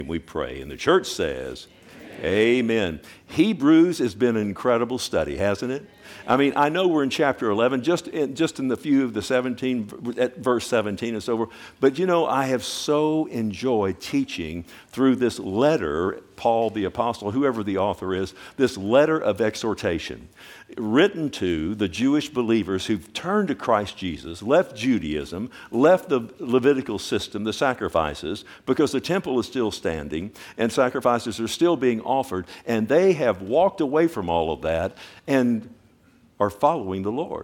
We pray. And the church says, Amen. Hebrews has been an incredible study, hasn't it? I mean, I know we're in chapter 11, just in the few of the 17, at verse 17 and so forth. But you know, I have so enjoyed teaching through this letter, Paul the apostle, whoever the author is, this letter of exhortation, written to the Jewish believers who've turned to Christ Jesus, left Judaism, left the Levitical system, the sacrifices, because the temple is still standing and sacrifices are still being offered, and they have walked away from all of that and are following the Lord.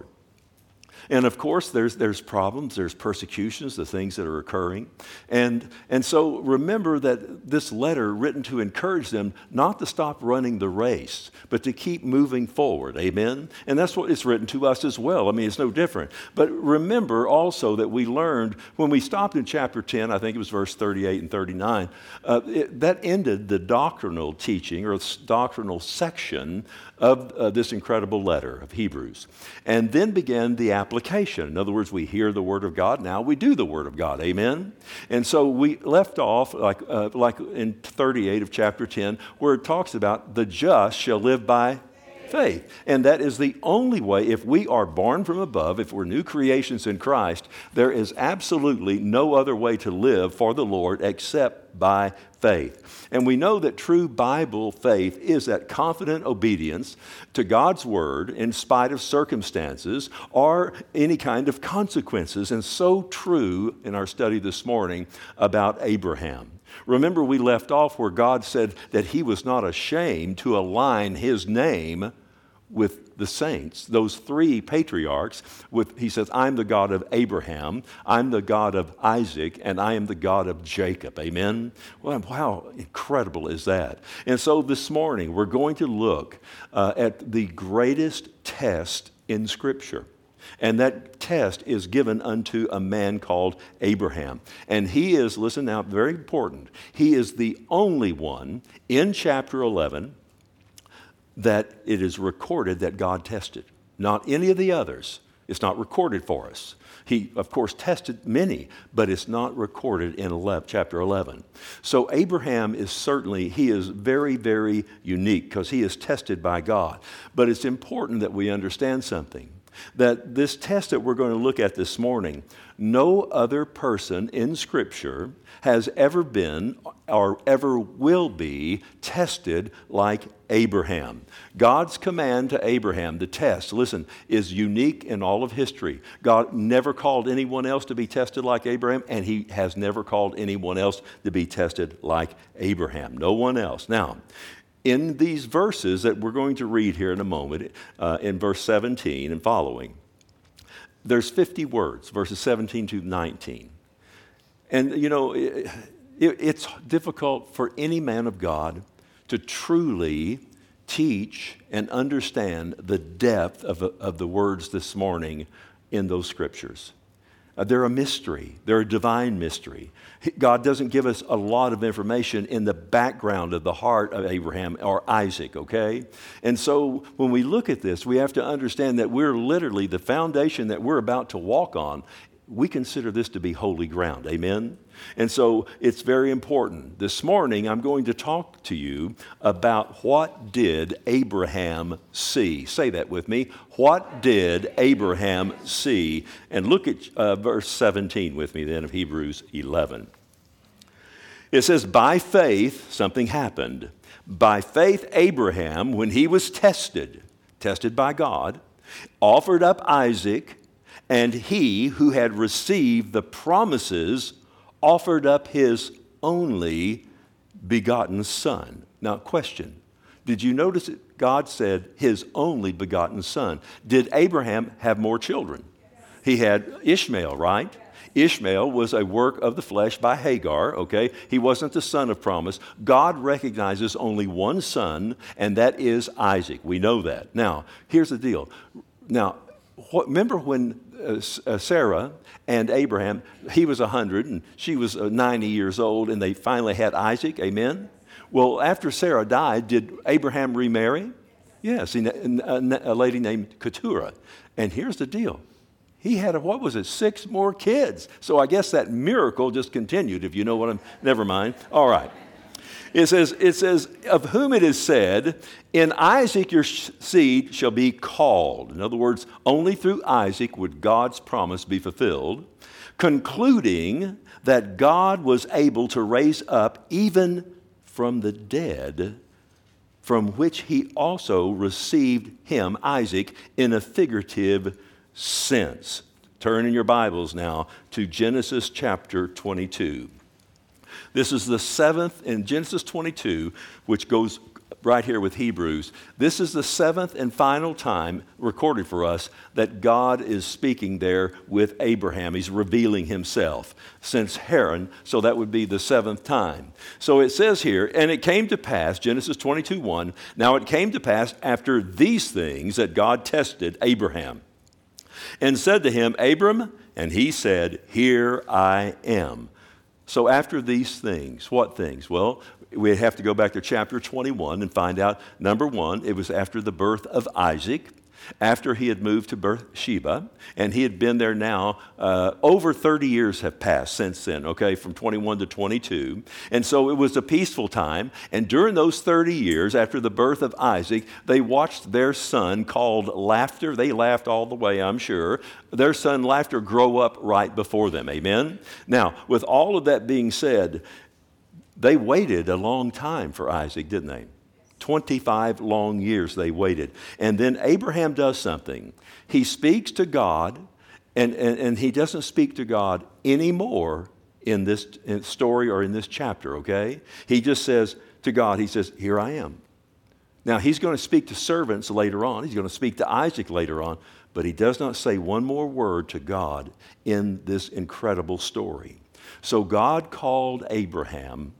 And of course, there's problems, there's persecutions, the things that are occurring. And so remember that this letter written to encourage them not to stop running the race, but to keep moving forward. Amen? And that's what it's written to us as well. I mean, it's no different. But remember also that we learned when we stopped in chapter 10, I think it was verse 38 and 39, that ended the doctrinal teaching or doctrinal section of this incredible letter of Hebrews. And then began the application. In other words, we hear the Word of God, now we do the Word of God. Amen? And so we left off like in 38 of chapter 10, where it talks about the just shall live by faith. And that is the only way, if we are born from above, if we're new creations in Christ, there is absolutely no other way to live for the Lord except by faith. And we know that true Bible faith is that confident obedience to God's Word in spite of circumstances or any kind of consequences. And so true in our study this morning about Abraham. Remember, we left off where God said that he was not ashamed to align his name with the saints, those three patriarchs. He says, I'm the God of Abraham, I'm the God of Isaac, and I am the God of Jacob. Amen? Well, how incredible is that? And so this morning, we're going to look at the greatest test in Scripture. And that test is given unto a man called Abraham. And he is, listen now, very important, he is the only one in chapter 11 that it is recorded that God tested. Not any of the others. It's not recorded for us. He, of course, tested many, but it's not recorded in chapter 11. So Abraham is certainly, he is very, very unique because he is tested by God. But it's important that we understand something. That this test that we're going to look at this morning, no other person in Scripture has ever been or ever will be tested like Abraham. God's command to Abraham, the test, listen, is unique in all of history. God never called anyone else to be tested like Abraham, and he has never called anyone else to be tested like Abraham. No one else. Now, in these verses that we're going to read here in a moment, in verse 17 and following, there's 50 words, verses 17 to 19. And, you know, it's difficult for any man of God to truly teach and understand the depth of the words this morning in those scriptures. They're a mystery. They're a divine mystery. God doesn't give us a lot of information in the background of the heart of Abraham or Isaac, okay? And so when we look at this, we have to understand that we're literally, the foundation that we're about to walk on, we consider this to be holy ground, amen? And so it's very important. This morning, I'm going to talk to you about what did Abraham see. Say that with me. What did Abraham see? And look at verse 17 with me then of Hebrews 11. It says, by faith, something happened. By faith, Abraham, when he was tested by God, offered up Isaac, and he who had received the promises offered up his only begotten son. Now, question. Did you notice that God said his only begotten son? Did Abraham have more children? He had Ishmael, right? Ishmael was a work of the flesh by Hagar, okay? He wasn't the son of promise. God recognizes only one son, and that is Isaac. We know that. Now, here's the deal. Now, remember when Sarah and Abraham, he was 100 and she was 90 years old, and they finally had Isaac, amen? Well, after Sarah died, did Abraham remarry? Yes, a lady named Keturah. And here's the deal. He had, 6 more kids. So I guess that miracle just continued, if you know what never mind. All right. It says, of whom it is said, in Isaac your seed shall be called. In other words, only through Isaac would God's promise be fulfilled, concluding that God was able to raise up even from the dead, from which he also received him, Isaac, in a figurative sense. Turn in your Bibles now to Genesis chapter 22. This is the seventh in Genesis 22, which goes right here with Hebrews. This is the seventh and final time recorded for us that God is speaking there with Abraham. He's revealing himself since Haran, so that would be the seventh time. So it says here, and it came to pass, Genesis 22:1, now it came to pass after these things that God tested Abraham and said to him, Abram, and he said, here I am. So after these things, what things? Well, we'd have to go back to chapter 21 and find out, number one, it was after the birth of Isaac, after he had moved to Beersheba, and he had been there now, over 30 years have passed since then, okay, from 21 to 22. And so it was a peaceful time, and during those 30 years, after the birth of Isaac, they watched their son called Laughter. They laughed all the way, I'm sure. Their son Laughter grow up right before them, amen? Now, with all of that being said, they waited a long time for Isaac, didn't they? 25 long years they waited. And then Abraham does something. He speaks to God, and he doesn't speak to God anymore in this story or in this chapter, okay? He just says to God, he says, here I am. Now, he's going to speak to servants later on. He's going to speak to Isaac later on, but he does not say one more word to God in this incredible story. So God called Abraham,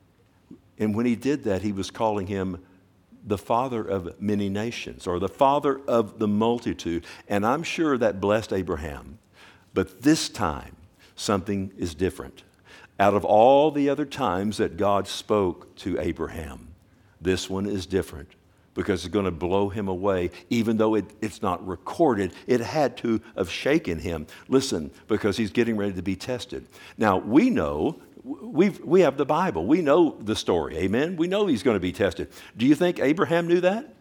and when he did that, he was calling him the father of many nations, or the father of the multitude. And I'm sure that blessed Abraham. But this time, something is different. Out of all the other times that God spoke to Abraham, this one is different because it's going to blow him away. Even though it's not recorded, it had to have shaken him. Listen, because he's getting ready to be tested. Now, we know, we have the Bible. We know the story, amen? We know he's going to be tested. Do you think Abraham knew that?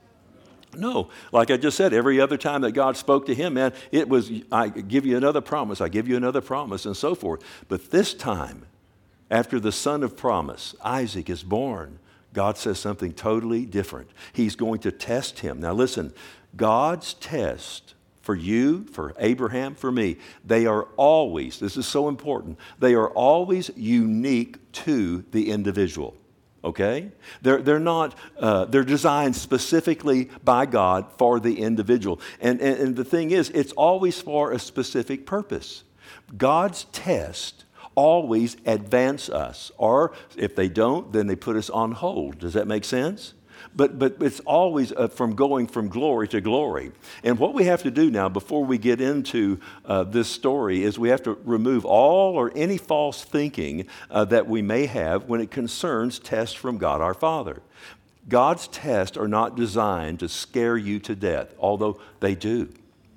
No. Like I just said, every other time that God spoke to him, man, it was, I give you another promise, I give you another promise, and so forth. But this time, after the son of promise, Isaac, is born, God says something totally different. He's going to test him. Now listen, God's test for you, for Abraham, for me, they are always, this is so important, they are always unique to the individual. Okay? They're not, they're designed specifically by God for the individual. And the thing is, it's always for a specific purpose. God's test always advance us, or if they don't, then they put us on hold. Does that make sense? But it's always from going from glory to glory. And what we have to do now before we get into this story is we have to remove all or any false thinking that we may have when it concerns tests from God our Father. God's tests are not designed to scare you to death, although they do.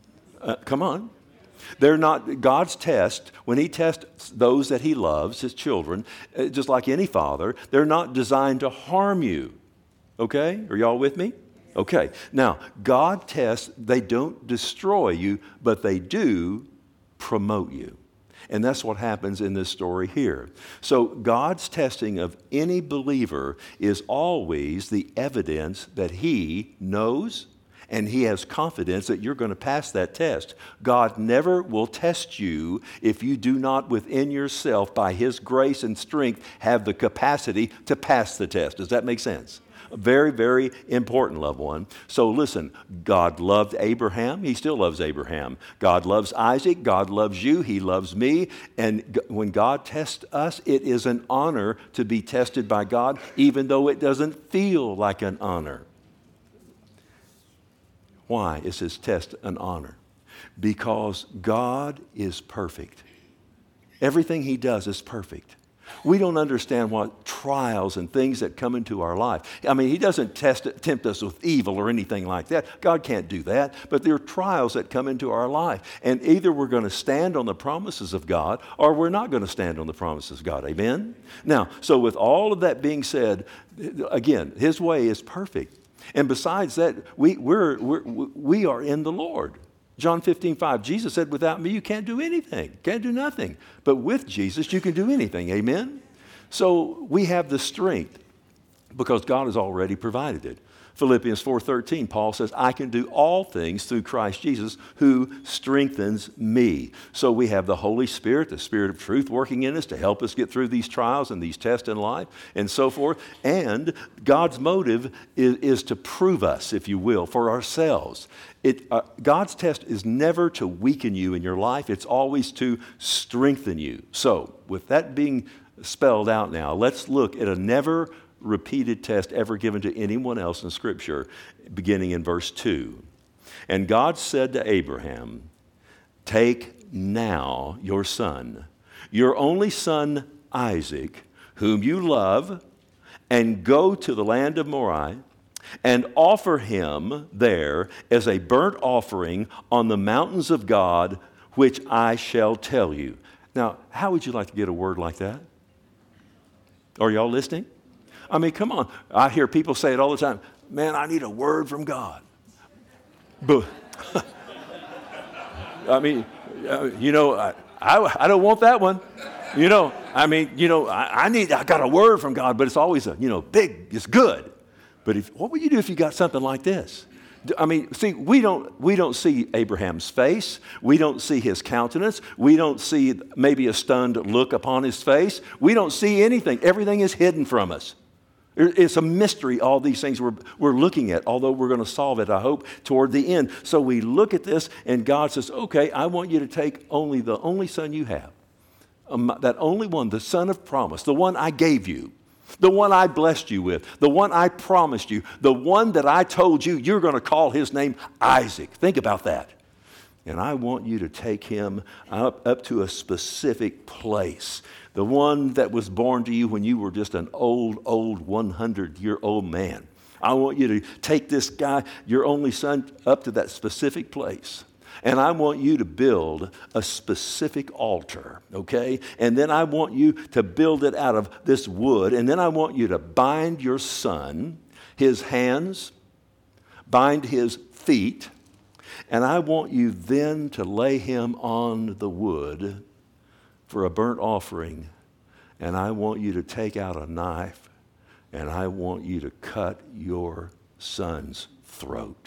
Come on. They're not, God's test, when he tests those that he loves, his children, just like any father, they're not designed to harm you. Okay? Are y'all with me? Okay. Now, God tests, they don't destroy you, but they do promote you. And that's what happens in this story here. So God's testing of any believer is always the evidence that he knows and he has confidence that you're going to pass that test. God never will test you if you do not within yourself, by his grace and strength, have the capacity to pass the test. Does that make sense? Very, very important, loved one. So listen, God loved Abraham. He still loves Abraham. God loves Isaac. God loves you. He loves me. And when God tests us, it is an honor to be tested by God, even though it doesn't feel like an honor. Why is his test an honor? Because God is perfect. Everything he does is perfect. We don't understand what trials and things that come into our life. I mean, he doesn't tempt us with evil or anything like that. God can't do that. But there are trials that come into our life. And either we're going to stand on the promises of God or we're not going to stand on the promises of God. Amen? Now, so with all of that being said, again, his way is perfect. And besides that, we are in the Lord. John 15:5, Jesus said, without me, you can't do anything, can't do nothing. But with Jesus, you can do anything. Amen? So we have the strength because God has already provided it. Philippians 4:13, Paul says, I can do all things through Christ Jesus who strengthens me. So we have the Holy Spirit, the Spirit of truth working in us to help us get through these trials and these tests in life and so forth. And God's motive is to prove us, if you will, for ourselves. God's test is never to weaken you in your life. It's always to strengthen you. So with that being spelled out now, let's look at a never repeated test ever given to anyone else in Scripture, beginning in verse 2. And God said to Abraham, take now your son, your only son Isaac, whom you love, and go to the land of Moriah, and offer him there as a burnt offering on the mountains of God, which I shall tell you. Now, how would you like to get a word like that? Are y'all listening? I mean, come on. I hear people say it all the time. Man, I need a word from God. But I mean, I don't want that one. I got a word from God, but it's always big, it's good. But what would you do if you got something like this? I mean, see, we don't see Abraham's face. We don't see his countenance. We don't see maybe a stunned look upon his face. We don't see anything. Everything is hidden from us. It's a mystery, all these things we're looking at, although we're going to solve it, I hope, toward the end. So we look at this, and God says, okay, I want you to take the only son you have, that only one, the son of promise, the one I gave you, the one I blessed you with, the one I promised you, the one that I told you you're going to call his name Isaac. Think about that. And I want you to take him up to a specific place. The one that was born to you when you were just an old 100-year-old man. I want you to take this guy, your only son, up to that specific place. And I want you to build a specific altar, okay? And then I want you to build it out of this wood. And then I want you to bind your son, his hands, bind his feet. And I want you then to lay him on the wood for a burnt offering, and I want you to take out a knife, and I want you to cut your son's throat.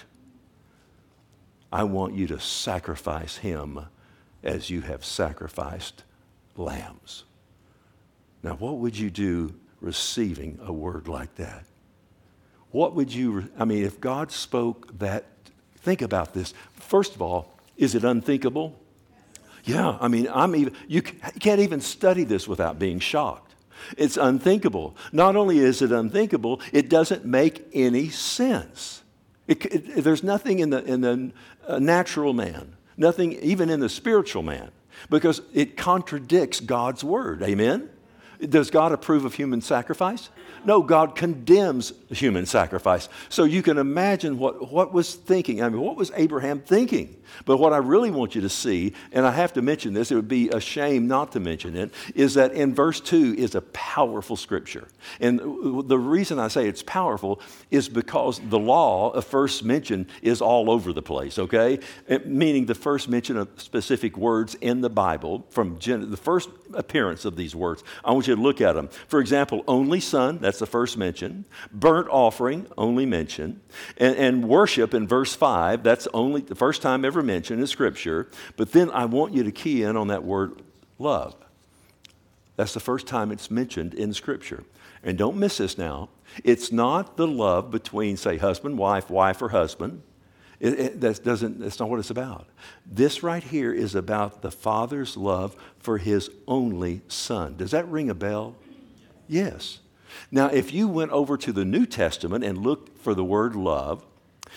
I want you to sacrifice him as you have sacrificed lambs. Now, what would you do receiving a word like that? What would you, if God spoke that, think about this. First of all, is it unthinkable? Yeah, you can't even study this without being shocked. It's unthinkable. Not only is it unthinkable, it doesn't make any sense. There's nothing in the natural man, nothing even in the spiritual man, because it contradicts God's word. Amen? Does God approve of human sacrifice? No, God condemns human sacrifice. So you can imagine what was thinking. What was Abraham thinking? But what I really want you to see, and I have to mention this, it would be a shame not to mention it, is that in verse 2 is a powerful scripture. And the reason I say it's powerful is because the law of first mention is all over the place, okay? Meaning the first mention of specific words in the Bible, from the first appearance of these words. I want you to look at them. For example, only son, that's the first mention. Burnt offering, only mention. And worship in verse 5, that's only the first time ever mentioned in Scripture. But then I want you to key in on that word love. That's the first time it's mentioned in Scripture. And don't miss this now. It's not the love between, say, husband, wife or husband. That's not what it's about. This right here is about the Father's love for His only Son. Does that ring a bell? Yes. Now, if you went over to the New Testament and looked for the word love,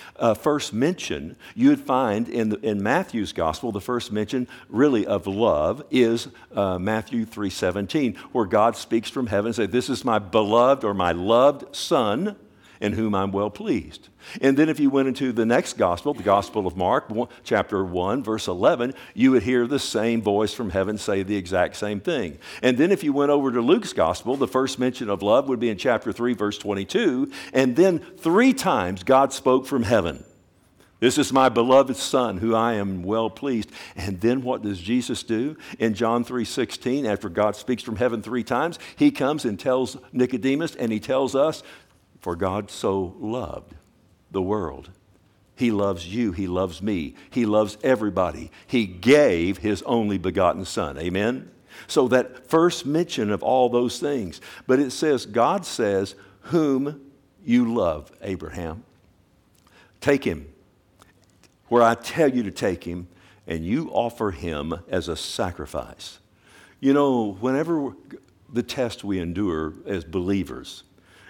first mention you would find in Matthew's gospel, the first mention really of love is Matthew 3:17, where God speaks from heaven and says, "This is my beloved," or "my loved son, in whom I'm well pleased." And then if you went into the next gospel, the Gospel of Mark, chapter 1, verse 11, you would hear the same voice from heaven say the exact same thing. And then if you went over to Luke's gospel, the first mention of love would be in chapter 3, verse 22. And then 3 times God spoke from heaven. "This is my beloved son, who I am well pleased." And then what does Jesus do? In John 3:16, after God speaks from heaven 3 times, he comes and tells Nicodemus, and he tells us, "For God so loved the world." He loves you. He loves me. He loves everybody. He gave his only begotten son. Amen? So that first mention of all those things. But it says, God says, "Whom you love, Abraham. Take him where I tell you to take him, and you offer him as a sacrifice." You know, whenever the test we endure as believers,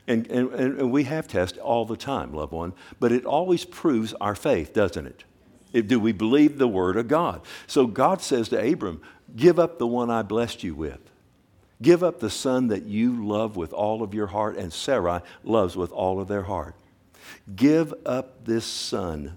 and we have tests all the time, loved one, but it always proves our faith, doesn't it? Do we believe the word of God? So God says to Abram, "Give up the one I blessed you with. Give up the son that you love with all of your heart, and Sarai loves with all of their heart. Give up this son,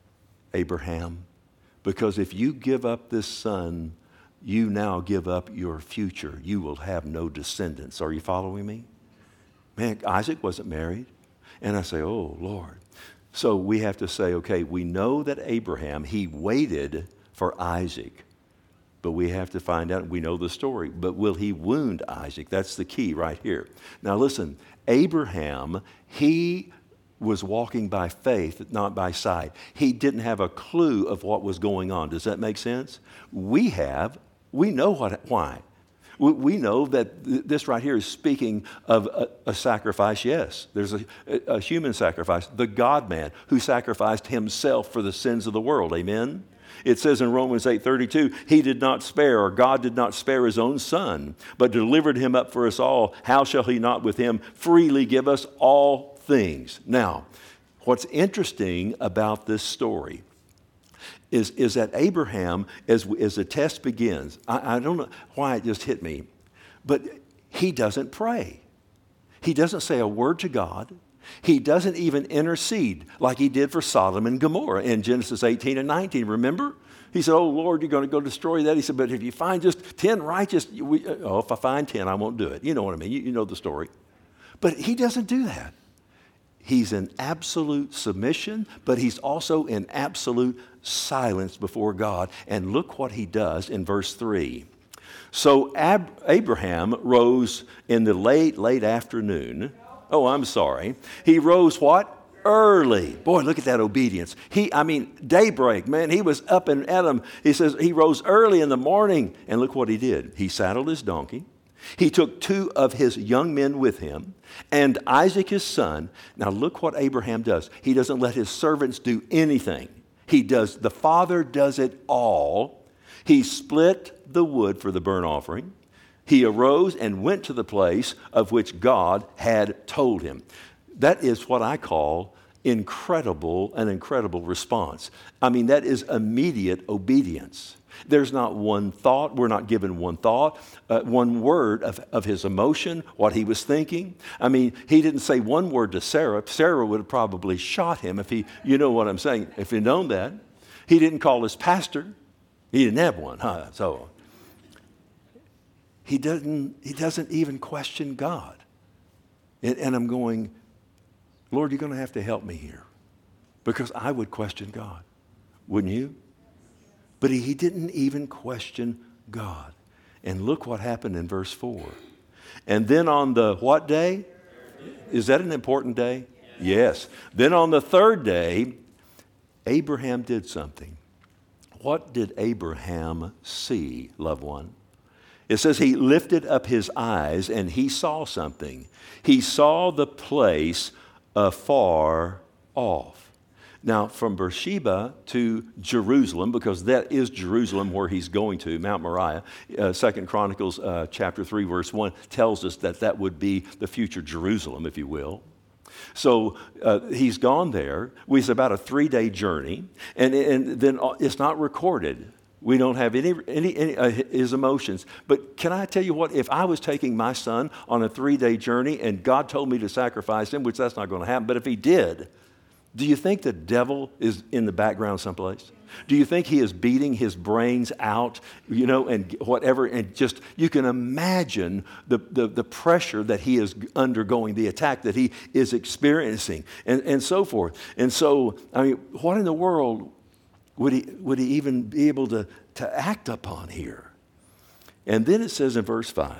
Abraham, because if you give up this son, you now give up your future. You will have no descendants." Are you following me? Man, Isaac wasn't married. And I say, "Oh, Lord." So we have to say, okay, we know that Abraham, he waited for Isaac. But we have to find out, we know the story. But will he wound Isaac? That's the key right here. Now listen, Abraham, he was walking by faith, not by sight. He didn't have a clue of what was going on. Does that make sense? We know why. We know that this right here is speaking of a sacrifice, yes. There's a human sacrifice, the God-man who sacrificed himself for the sins of the world, amen? It says in Romans 8:32, "He did not spare," or God did not spare his own son, "but delivered him up for us all. How shall he not with him freely give us all things?" Now, what's interesting about this story is that Abraham, as the test begins, I don't know why it just hit me, but he doesn't pray. He doesn't say a word to God. He doesn't even intercede like he did for Sodom and Gomorrah in Genesis 18 and 19. Remember? He said, "Oh, Lord, you're going to go destroy that." He said, "But if you find just 10 righteous, if I find 10, I won't do it." You know what I mean. You know the story. But he doesn't do that. He's in absolute submission, but he's also in absolute silence before God. And look what he does in verse 3. "So Abraham rose in the late afternoon." Oh, I'm sorry. He rose what? Early. Boy, look at that obedience. Daybreak, man. He was up and at him. He says he rose early in the morning. And look what he did. He saddled his donkey. He took 2 of his young men with him and Isaac his son. Now look what Abraham does. He doesn't let his servants do anything. The father does it all. He split the wood for the burnt offering. He arose and went to the place of which God had told him. That is what I call an incredible response. That is immediate obedience. There's not one thought. We're not given one thought, one word of his emotion, what he was thinking. He didn't say one word to Sarah. Sarah would have probably shot him you know what I'm saying, if he'd known that. He didn't call his pastor. He didn't have one, huh? So he doesn't even question God. And I'm going, "Lord, you're going to have to help me here." Because I would question God. Wouldn't you? But he didn't even question God. And look what happened in verse 4. "And then on the" what day? Is that an important day? Yes. "Then on the 3rd day, Abraham did something." What did Abraham see, loved one? It says he lifted up his eyes and he saw something. He saw the place afar off. Now, from Beersheba to Jerusalem, because that is Jerusalem where he's going to, Mount Moriah, 2 Chronicles chapter 3, verse 1 tells us that would be the future Jerusalem, if you will. So he's gone there. It's about a 3-day journey, and then it's not recorded. We don't have any his emotions. But can I tell you what? If I was taking my son on a 3-day journey and God told me to sacrifice him, which that's not going to happen, but if he did, do you think the devil is in the background someplace? Do you think he is beating his brains out, and whatever, and just, you can imagine the pressure that he is undergoing, the attack that he is experiencing, and so forth. And so, I mean, what in the world would he even be able to act upon here? And then it says in verse 5,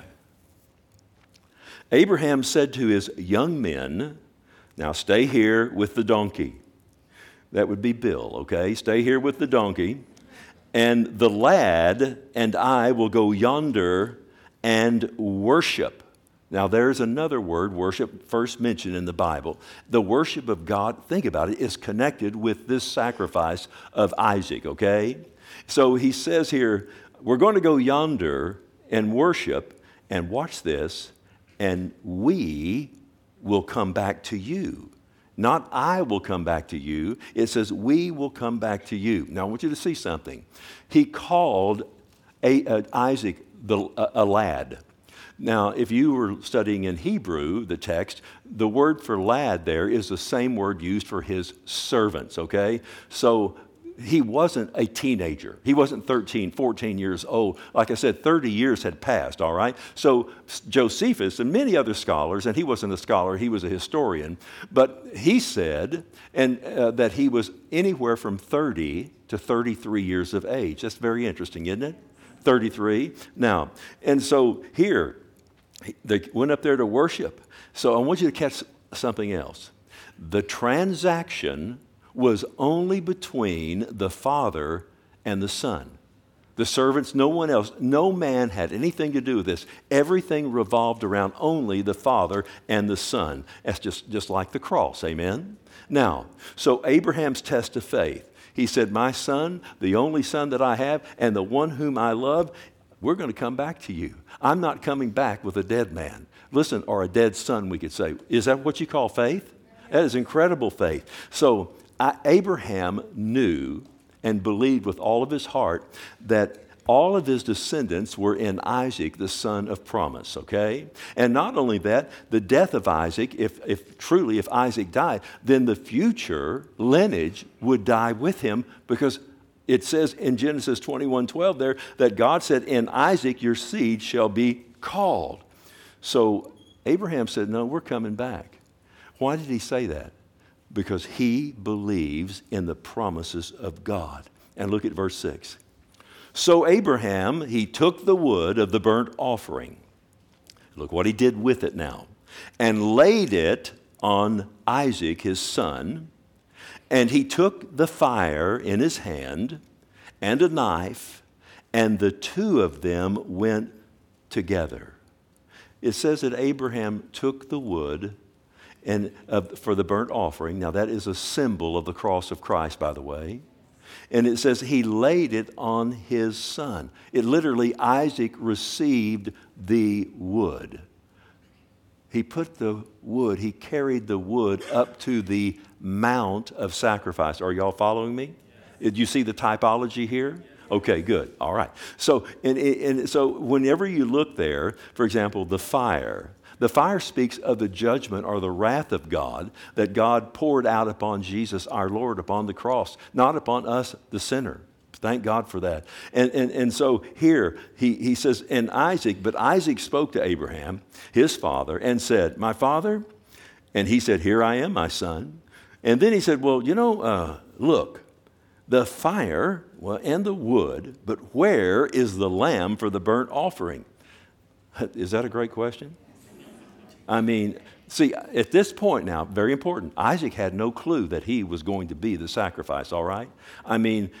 Abraham said to his young men, now stay here with the donkey. That would be Bill, okay? Stay here with the donkey. And the lad and I will go yonder and worship. Now, there's another word, worship, first mentioned in the Bible. The worship of God, think about it, is connected with this sacrifice of Isaac, okay? So he says here, we're going to go yonder and worship, and watch this, and we will come back to you. Not I will come back to you. It says we will come back to you. Now I want you to see something. He called Isaac a lad. Now if you were studying in Hebrew, the text, the word for lad there is the same word used for his servants, okay? So he wasn't a teenager. He wasn't 13, 14 years old. Like I said, 30 years had passed, all right? So Josephus and many other scholars, and he wasn't a scholar, he was a historian, but he said that he was anywhere from 30 to 33 years of age. That's very interesting, isn't it? 33. Now, and so here, they went up there to worship. So I want you to catch something else. The transaction was only between the father and the son. The servants, no one else, no man had anything to do with this. Everything revolved around only the father and the son. That's just like the cross, amen? Now, so Abraham's test of faith, he said, my son, the only son that I have, and the one whom I love, we're going to come back to you. I'm not coming back with a dead man. Listen, or a dead son, we could say. Is that what you call faith? That is incredible faith. So Abraham knew and believed with all of his heart that all of his descendants were in Isaac, the son of promise, okay? And not only that, the death of Isaac, if Isaac died, then the future lineage would die with him, because it says in Genesis 21:12 there that God said, in Isaac your seed shall be called. So Abraham said, no, we're coming back. Why did he say that? Because he believes in the promises of God. And look at verse 6. So Abraham, he took the wood of the burnt offering. Look what he did with it now. And laid it on Isaac, his son. And he took the fire in his hand and a knife, and the two of them went together. It says that Abraham took the wood and for the burnt offering. Now that is a symbol of the cross of Christ, by the way. And it says he laid it on his son. It literally, Isaac received the wood. He put the wood, he carried the wood up to the mount of sacrifice. Are y'all following me? Did you see the typology here? Okay, good. All right. So, and so whenever you look there, for example, the fire speaks of the judgment or the wrath of God that God poured out upon Jesus, our Lord, upon the cross, not upon us, the sinner. Thank God for that. And so here he says, and Isaac, but Isaac spoke to Abraham, his father, and said, my father? And he said, here I am, my son. And then he said, well, look, the fire and the wood, but where is the lamb for the burnt offering? Is that a great question? I mean, see, at this point now, very important, Isaac had no clue that he was going to be the sacrifice, all right? I mean,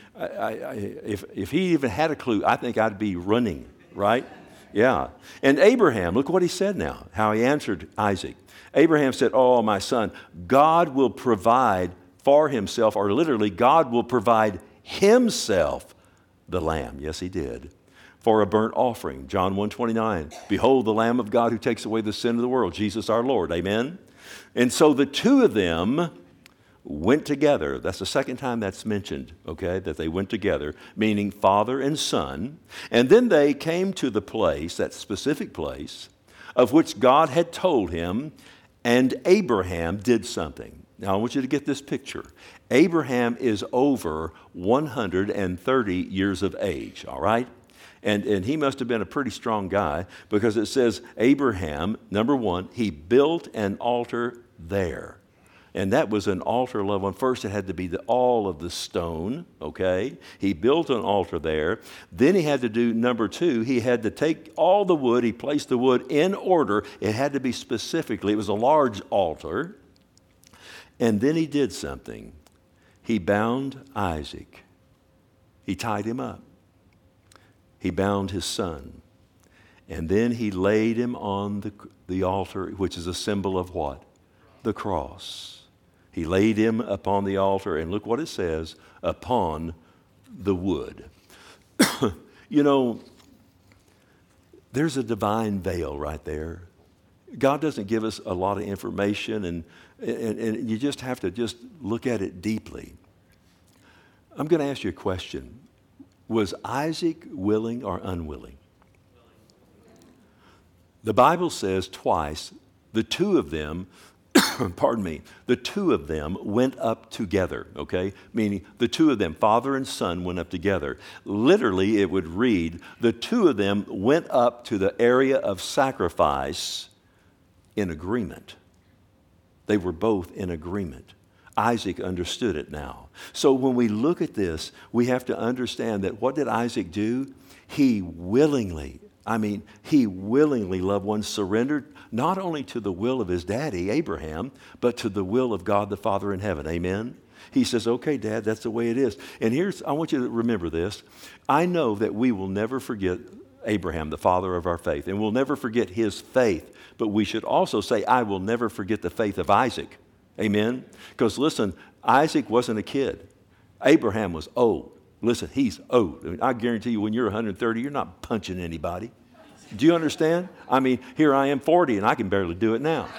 if he even had a clue, I think I'd be running, right? Yeah. And Abraham, look what he said now, how he answered Isaac. Abraham said, oh, my son, God will provide for himself, or literally, God will provide himself the lamb. Yes, he did. For a burnt offering. John 1:29. Behold the Lamb of God who takes away the sin of the world. Jesus our Lord. Amen? And so the two of them went together. That's the second time that's mentioned, okay, that they went together, meaning father and son. And then they came to the place, that specific place, of which God had told him, and Abraham did something. Now, I want you to get this picture. Abraham is over 130 years of age, all right? And he must have been a pretty strong guy, because it says Abraham, number one, he built an altar there. And that was an altar, loved one. First, it had to be all of the stone, okay? He built an altar there. Then he had to do, number two, he had to take all the wood. He placed the wood in order. It had to be specifically. It was a large altar. And then he did something. He bound Isaac. He tied him up. He bound his son. And then he laid him on the altar, which is a symbol of what? The cross. He laid him upon the altar, and look what it says, upon the wood. You know, there's a divine veil right there. God doesn't give us a lot of information, and you just have to just look at it deeply. I'm going to ask you a question. Was Isaac willing or unwilling? The Bible says twice, the two of them the two of them went up together, okay? Meaning the two of them, father and son, went up together. Literally, it would read, the two of them went up to the area of sacrifice in agreement. They were both in agreement. Isaac understood it now. So when we look at this, we have to understand that what did Isaac do? He willingly, loved ones, surrendered not only to the will of his daddy, Abraham, but to the will of God the Father in heaven. Amen? He says, okay, Dad, that's the way it is. And I want you to remember this. I know that we will never forget Abraham, the father of our faith, and we'll never forget his faith, but we should also say, I will never forget the faith of Isaac. Amen? Because listen, Isaac wasn't a kid. Abraham was old. Listen, he's old. I guarantee you when you're 130, you're not punching anybody. Do you understand? Here I am 40 and I can barely do it now.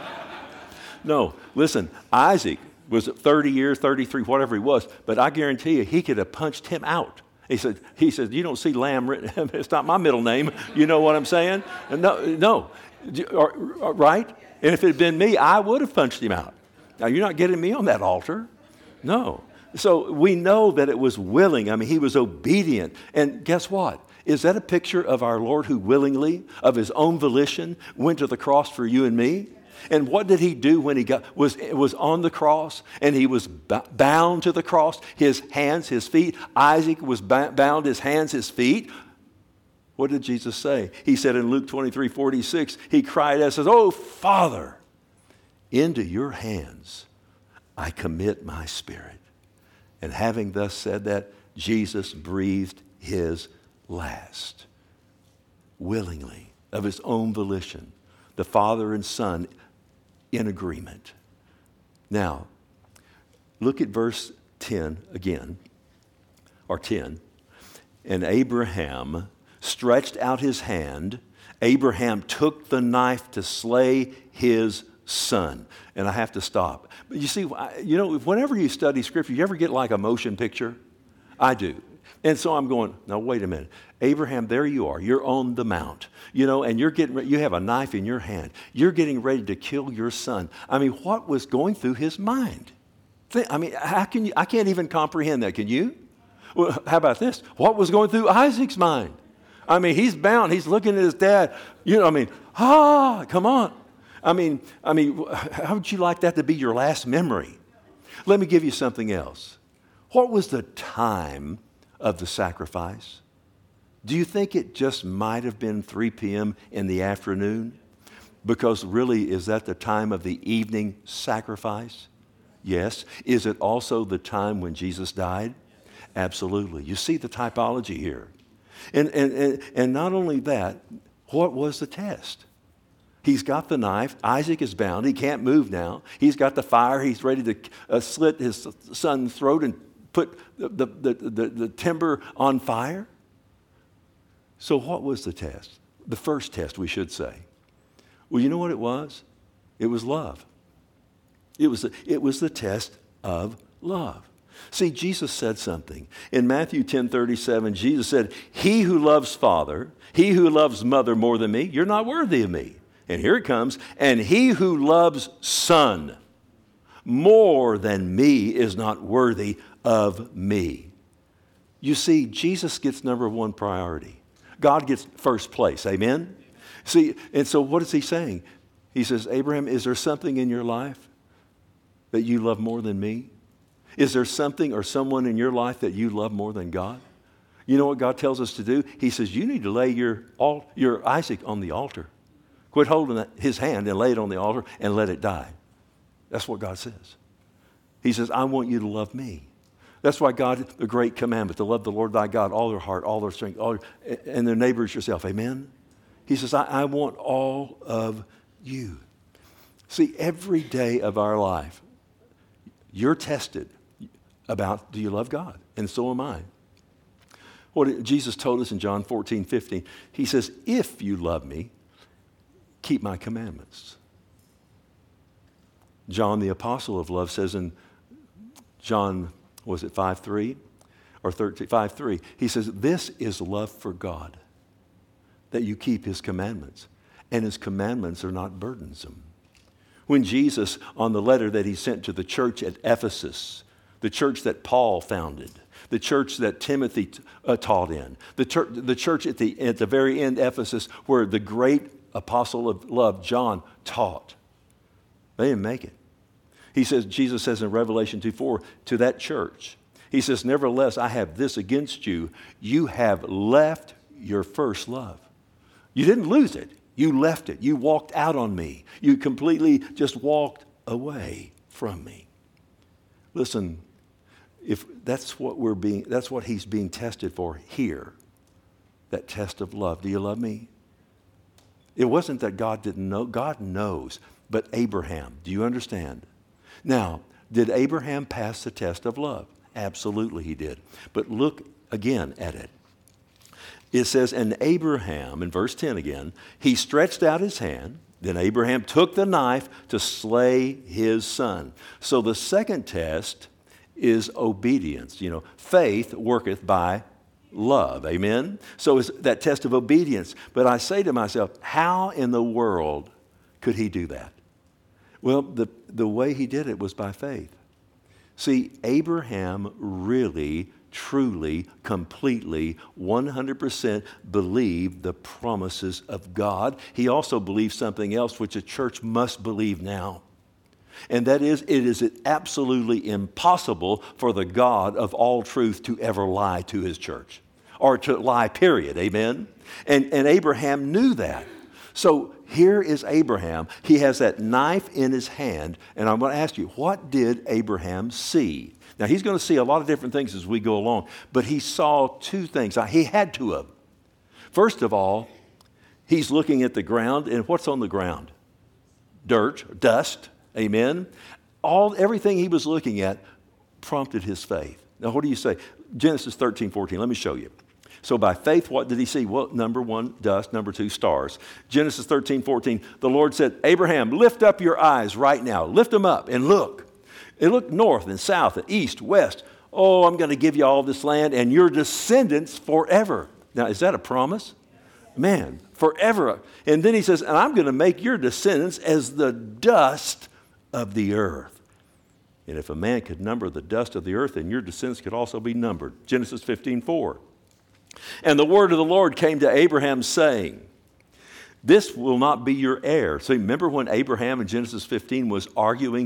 No, listen, Isaac was 30 years, 33, whatever he was, but I guarantee you he could have punched him out. He said, you don't see Lamb written, it's not my middle name. You know what I'm saying? No, right? And if it had been me, I would have punched him out. Now, you're not getting me on that altar. No. So we know that it was willing. He was obedient. And guess what? Is that a picture of our Lord who willingly, of his own volition, went to the cross for you and me? And what did he do when he was on the cross and he was bound to the cross? His hands, his feet. Isaac was bound, his hands, his feet. What did Jesus say? He said in Luke 23:46, he cried out, says, "Oh, Father, into your hands I commit my spirit." And having thus said that, Jesus breathed his last, willingly, of his own volition, the Father and Son in agreement. Now, look at verse 10 again, or 10. And Abraham stretched out his hand. Abraham took the knife to slay his son. And I have to stop. But you see, whenever you study Scripture, you ever get like a motion picture? I do. And so I'm going, now wait a minute. Abraham, there you are. You're on the mount, and you have a knife in your hand. You're getting ready to kill your son. What was going through his mind? I can't even comprehend that. Can you? Well, how about this? What was going through Isaac's mind? He's bound. He's looking at his dad. Come on. How would you like that to be your last memory? Let me give you something else. What was the time of the sacrifice? Do you think it just might have been 3 p.m. in the afternoon? Because really, is that the time of the evening sacrifice? Yes. Is it also the time when Jesus died? Absolutely. You see the typology here. And not only that, what was the test? He's got the knife. Isaac is bound. He can't move now. He's got the fire. He's ready to slit his son's throat and put the timber on fire. So what was the test? The first test, we should say. Well, you know what it was? It was love. It was the test of love. See, Jesus said something. In Matthew 10:37, Jesus said, he who loves father, he who loves mother more than me, you're not worthy of me. And here it comes. And he who loves son more than me is not worthy of me. You see, Jesus gets number one priority. God gets first place. Amen? See, and so what is he saying? He says, Abraham, is there something in your life that you love more than me? Is there something or someone in your life that you love more than God? You know what God tells us to do? He says, you need to lay your Isaac on the altar. Quit holding his hand and lay it on the altar and let it die. That's what God says. He says, I want you to love me. That's why God, the great commandment, to love the Lord thy God, all their heart, all their strength, and their neighbor as yourself. Amen? He says, I want all of you. See, every day of our life, you're tested about, do you love God? And so am I. What Jesus told us in John 14:15, he says, if you love me, keep my commandments. John, the apostle of love, says in John, was it 5:3 or 5:3? He says, this is love for God, that you keep his commandments, and his commandments are not burdensome. When Jesus, on the letter that he sent to the church at Ephesus, the church that Paul founded, the church that Timothy taught in, the church at the very end, Ephesus, where the great apostle of love, John, taught, they didn't make it. He says, Jesus says in Revelation 2:4, to that church, he says, nevertheless, I have this against you. You have left your first love. You didn't lose it. You left it. You walked out on me. You completely just walked away from me. Listen, if that's what he's being tested for here, that test of love. Do you love me? It wasn't that God didn't know. God knows. But Abraham, do you understand? Now, did Abraham pass the test of love? Absolutely he did. But look again at it. It says, and Abraham, in verse 10 again, he stretched out his hand. Then Abraham took the knife to slay his son. So the second test is obedience. Faith worketh by love. Amen? So it's that test of obedience. But I say to myself, how in the world could he do that? Well, the way he did it was by faith. See, Abraham really, truly, completely, 100% believed the promises of God. He also believed something else which a church must believe now. And that is, it is absolutely impossible for the God of all truth to ever lie to his church. Or to lie, period. Amen? And Abraham knew that. So here is Abraham. He has that knife in his hand. And I'm going to ask you, what did Abraham see? Now, he's going to see a lot of different things as we go along. But he saw two things. He had to have. First of all, he's looking at the ground. And what's on the ground? Dirt, dust. Amen? Everything he was looking at prompted his faith. Now, what do you say? Genesis 13:14. Let me show you. So by faith, what did he see? Well, number one, dust. Number two, stars. Genesis 13:14. The Lord said, Abraham, lift up your eyes right now. Lift them up and look. And look north and south and east, west. Oh, I'm going to give you all this land and your descendants forever. Now, is that a promise? Man, forever. And then he says, and I'm going to make your descendants as the dust of the earth. And if a man could number the dust of the earth, then your descendants could also be numbered. Genesis 15:4. And the word of the Lord came to Abraham saying, this will not be your heir. So remember when Abraham in Genesis 15 was arguing,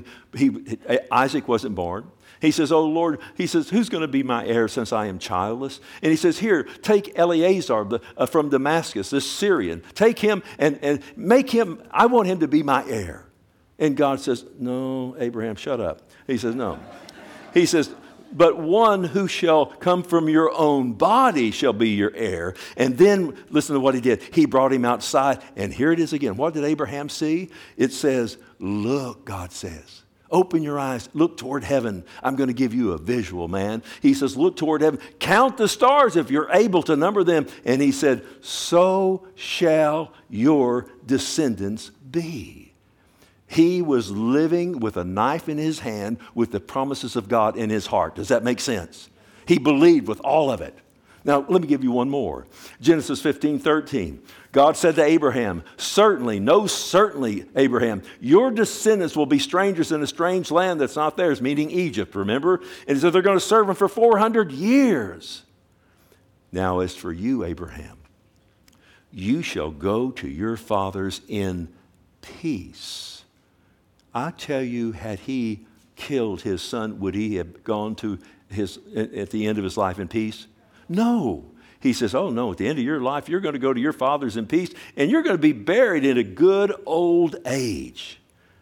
Isaac wasn't born. He says, oh Lord, he says, who's going to be my heir since I am childless? And he says, here, take Eleazar from Damascus, this Syrian. Take him and make him, I want him to be my heir. And God says, no, Abraham, shut up. He says, no. He says, but one who shall come from your own body shall be your heir. And then, listen to what he did. He brought him outside, and here it is again. What did Abraham see? It says, look, God says. Open your eyes. Look toward heaven. I'm going to give you a visual, man. He says, look toward heaven. Count the stars if you're able to number them. And he said, so shall your descendants be. He was living with a knife in his hand with the promises of God in his heart. Does that make sense? He believed with all of it. Now, let me give you one more. Genesis 15:13. God said to Abraham, certainly, Abraham, your descendants will be strangers in a strange land that's not theirs, meaning Egypt, remember? And so they're going to serve him for 400 years. Now, as for you, Abraham, you shall go to your fathers in peace. I tell you, had he killed his son, would he have gone to at the end of his life in peace? No. He says, oh no, at the end of your life, you're going to go to your fathers in peace, and you're going to be buried in a good old age.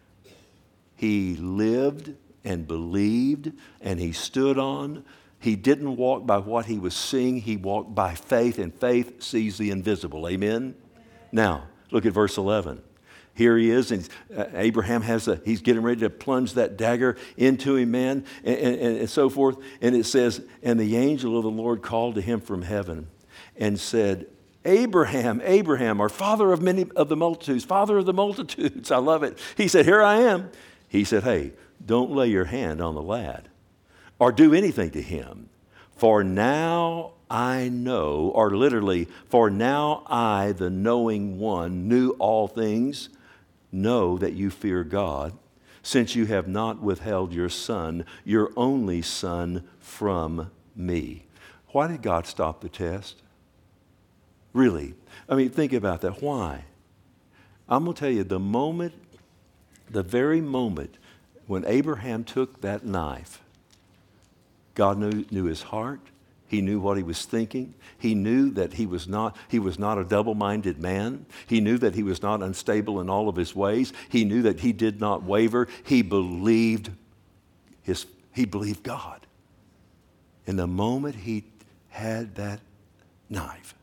He lived and believed, and he stood on. He didn't walk by what he was seeing. He walked by faith, and faith sees the invisible. Amen? Now, look at verse 11. Here he is, and Abraham he's getting ready to plunge that dagger into him, man, and so forth. And it says, and the angel of the Lord called to him from heaven and said, Abraham, Abraham, or father of many of the multitudes, father of the multitudes. I love it. He said, here I am. He said, hey, don't lay your hand on the lad or do anything to him. For now I know, or literally, for now I, the knowing one, knew all things. Know that you fear God, since you have not withheld your son, your only son, from me. Why did God stop the test? Really? I mean, think about that. Why? I'm going to tell you, the very moment when Abraham took that knife, God knew his heart. He knew what he was thinking. He knew that he was not a double-minded man. He knew that he was not unstable in all of his ways. He knew that he did not waver. He believed God. And the moment he had that knife,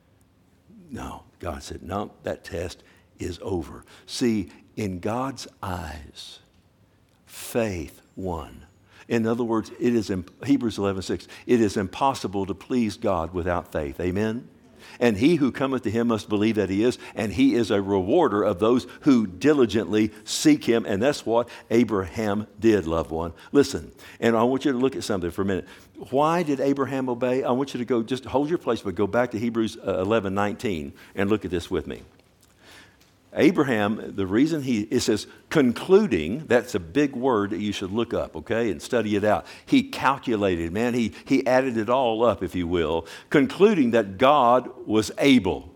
no, God said, no, that test is over. See, in God's eyes, faith won. In other words, it is Hebrews 11:6. It is impossible to please God without faith. Amen? And he who cometh to him must believe that he is, and he is a rewarder of those who diligently seek him. And that's what Abraham did, loved one. Listen, and I want you to look at something for a minute. Why did Abraham obey? I want you to go, just hold your place, but go back to Hebrews 11:19 and look at this with me. Abraham, the reason it says concluding, that's a big word that you should look up, okay, and study it out. He calculated, man, he added it all up, if you will, concluding that God was able.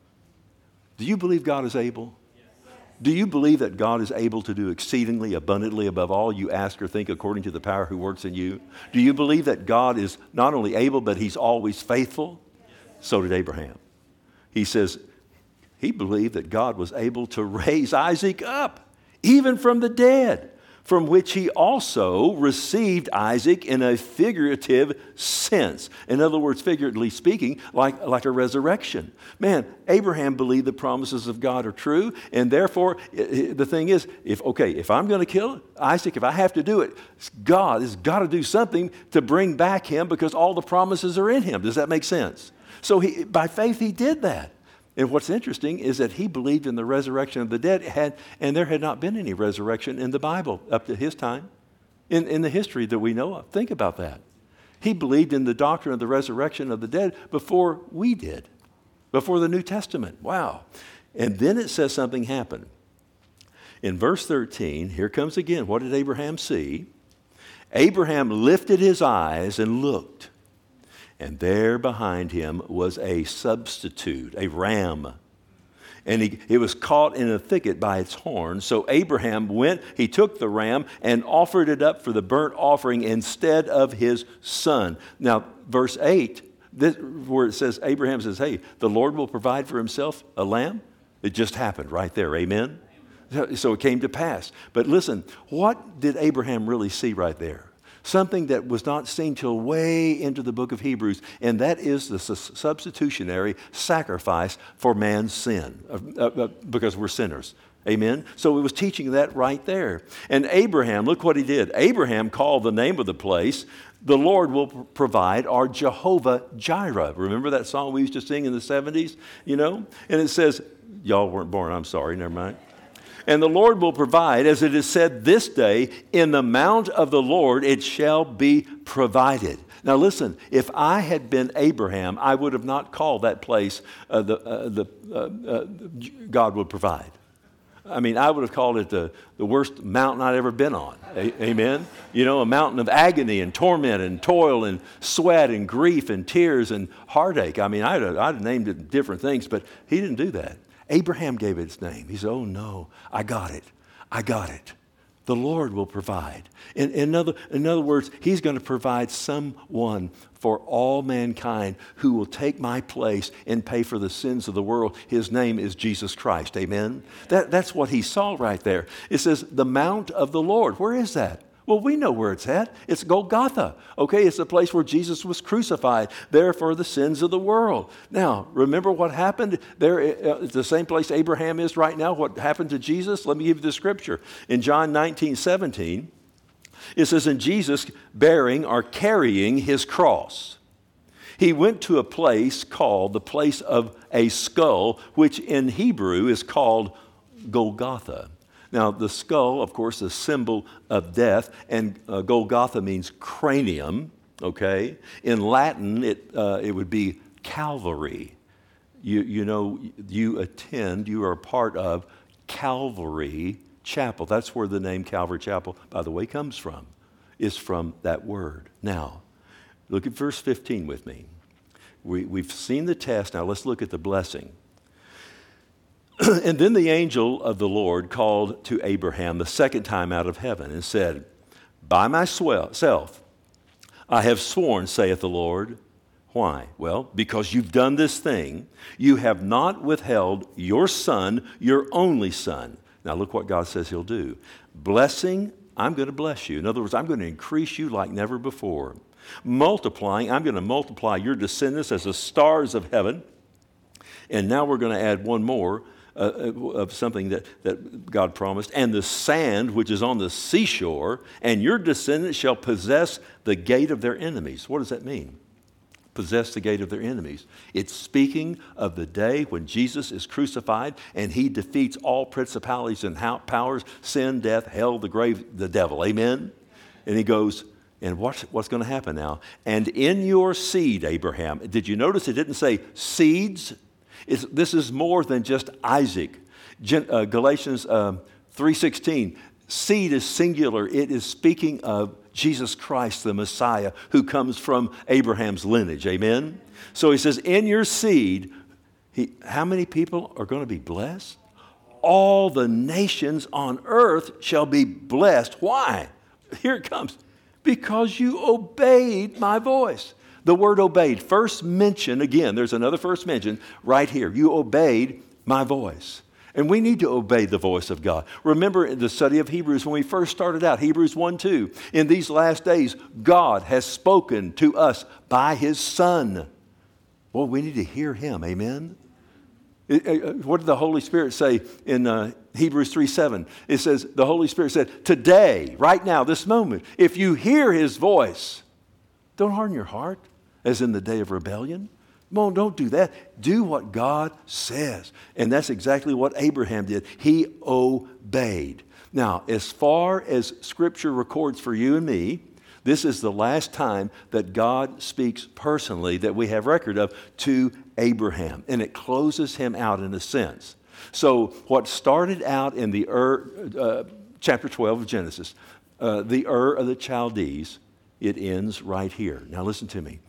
Do you believe God is able? Yes. Do you believe that God is able to do exceedingly abundantly above all you ask or think according to the power who works in you? Do you believe that God is not only able, but he's always faithful? Yes. So did Abraham. He says, he believed that God was able to raise Isaac up, even from the dead, from which he also received Isaac in a figurative sense. In other words, figuratively speaking, like a resurrection. Man, Abraham believed the promises of God are true, and therefore, the thing is, if I'm going to kill Isaac, if I have to do it, God has got to do something to bring back him because all the promises are in him. Does that make sense? So by faith, he did that. And what's interesting is that he believed in the resurrection of the dead, and there had not been any resurrection in the Bible up to his time, in the history that we know of. Think about that. He believed in the doctrine of the resurrection of the dead before we did, before the New Testament. Wow. And then it says something happened. In verse 13, here comes again, what did Abraham see? Abraham lifted his eyes and looked. And there behind him was a substitute, a ram. And it was caught in a thicket by its horn. So Abraham went, he took the ram and offered it up for the burnt offering instead of his son. Now, verse 8, where it says, Abraham says, hey, the Lord will provide for himself a lamb. It just happened right there, amen? So it came to pass. But listen, what did Abraham really see right there? Something that was not seen till way into the book of Hebrews, and that is the substitutionary sacrifice for man's sin, because we're sinners. Amen? So it was teaching that right there. And Abraham, look what he did. Abraham called the name of the place, the Lord will provide, or Jehovah Jireh. Remember that song we used to sing in the 70s? You know? And it says, y'all weren't born, I'm sorry, never mind. And the Lord will provide, as it is said this day, in the mount of the Lord it shall be provided. Now listen, if I had been Abraham, I would have not called that place God would provide. I mean, I would have called it the worst mountain I'd ever been on. Amen? You know, a mountain of agony and torment and toil and sweat and grief and tears and heartache. I mean, I'd have named it different things, but he didn't do that. Abraham gave it its name. He said, oh no, I got it. I got it. The Lord will provide. In other words, he's going to provide someone for all mankind who will take my place and pay for the sins of the world. His name is Jesus Christ. Amen? That's what he saw right there. It says, the mount of the Lord. Where is that? Well, we know where it's at. It's Golgotha. Okay, it's the place where Jesus was crucified, there for the sins of the world. Now, remember what happened there? It's the same place Abraham is right now. What happened to Jesus? Let me give you the scripture. In John 19:17, it says, and Jesus bearing or carrying his cross, he went to a place called the place of a skull, which in Hebrew is called Golgotha. Now, the skull, of course, is a symbol of death, and Golgotha means cranium, okay? In Latin, it would be Calvary. You know, you are a part of Calvary Chapel. That's where the name Calvary Chapel, by the way, comes from, is from that word. Now, look at verse 15 with me. We've seen the test. Now, let's look at the blessing. And then the angel of the Lord called to Abraham the second time out of heaven and said, by myself I have sworn, saith the Lord. Why? Well, because you've done this thing. You have not withheld your son, your only son. Now look what God says he'll do. Blessing, I'm going to bless you. In other words, I'm going to increase you like never before. Multiplying, I'm going to multiply your descendants as the stars of heaven. And now we're going to add one more. Of something that God promised, and the sand which is on the seashore, and your descendants shall possess the gate of their enemies. What does that mean? Possess the gate of their enemies. It's speaking of the day when Jesus is crucified and he defeats all principalities and powers, sin, death, hell, the grave, the devil. Amen? And he goes, and what's going to happen now? And in your seed, Abraham. Did you notice it didn't say seeds? This is more than just Isaac. Galatians 3:16, seed is singular. It is speaking of Jesus Christ, the Messiah, who comes from Abraham's lineage. Amen? So he says, in your seed, how many people are going to be blessed? All the nations on earth shall be blessed. Why? Here it comes. Because you obeyed my voice. The word obeyed, first mention, again, there's another first mention right here. You obeyed my voice. And we need to obey the voice of God. Remember in the study of Hebrews when we first started out, Hebrews 1:2, in these last days, God has spoken to us by his Son. Well, we need to hear him, amen? What did the Holy Spirit say in Hebrews 3:7? It says, the Holy Spirit said, today, right now, this moment, if you hear his voice, don't harden your heart. As in the day of rebellion. Come on, don't do that. Do what God says. And that's exactly what Abraham did. He obeyed. Now, as far as Scripture records for you and me, this is the last time that God speaks personally that we have record of to Abraham. And it closes him out in a sense. So what started out in the chapter 12 of Genesis, the of the Chaldees, it ends right here. Now listen to me.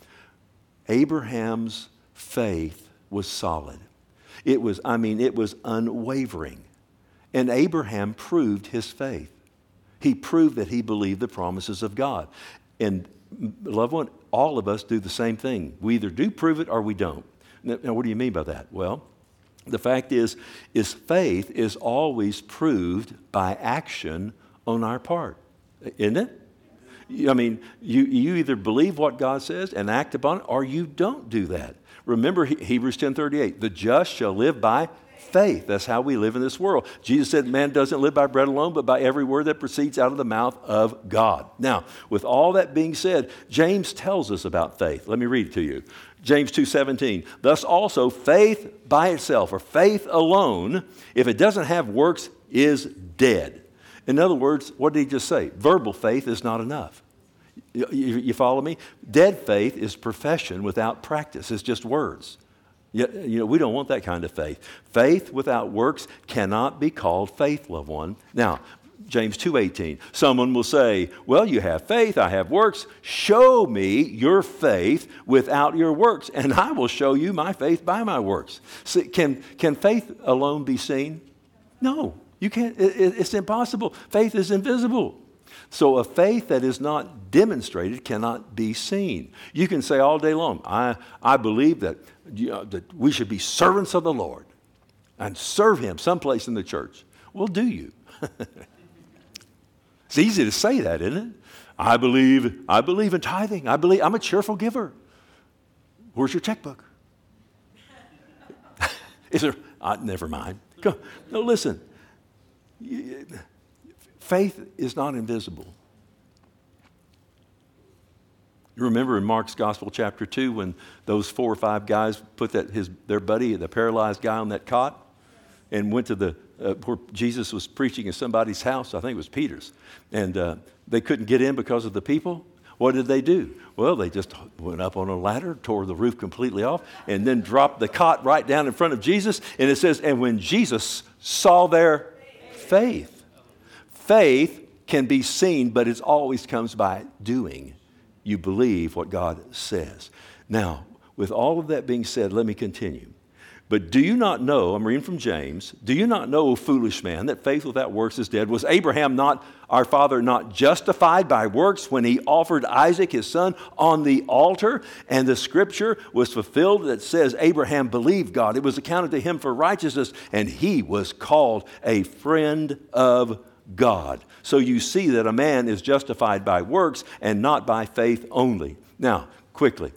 Abraham's faith was solid. It was unwavering. And Abraham proved his faith. He proved that he believed the promises of God. And loved one, all of us do the same thing. We either do prove it or we don't. Now what do you mean by that? Well, the fact is faith is always proved by action on our part. Isn't it? I mean, you either believe what God says and act upon it, or you don't do that. Remember Hebrews 10:38, the just shall live by faith. That's how we live in this world. Jesus said, man doesn't live by bread alone, but by every word that proceeds out of the mouth of God. Now, with all that being said, James tells us about faith. Let me read it to you. James 2:17, thus also faith by itself, or faith alone, if it doesn't have works, is dead. In other words, what did he just say? Verbal faith is not enough. You follow me? Dead faith is profession without practice. It's just words. We don't want that kind of faith. Faith without works cannot be called faith, loved one. Now, James 2:18. Someone will say, well, you have faith, I have works. Show me your faith without your works, and I will show you my faith by my works. See, can faith alone be seen? No, you can't. It's impossible. Faith is invisible. So a faith that is not demonstrated cannot be seen. You can say all day long, I believe that we should be servants of the Lord and serve him someplace in the church. Well, do you? It's easy to say that, isn't it? I believe in tithing. I'm a cheerful giver. Where's your checkbook? Is there? Never mind. No, listen. Faith is not invisible. You remember in Mark's Gospel, chapter 2, when those 4 or 5 guys put their buddy, the paralyzed guy, on that cot and went to where Jesus was preaching in somebody's house. I think it was Peter's. And they couldn't get in because of the people. What did they do? Well, they just went up on a ladder, tore the roof completely off, and then dropped the cot right down in front of Jesus. And it says, and when Jesus saw their faith. Faith can be seen, but it always comes by doing. You believe what God says. Now, with all of that being said, let me continue. But do you not know, I'm reading from James, do you not know, O foolish man, that faith without works is dead? Was Abraham our father not justified by works when he offered Isaac his son on the altar? And the scripture was fulfilled that says Abraham believed God. It was accounted to him for righteousness, and he was called a friend of God. So you see that a man is justified by works and not by faith only. Now, quickly,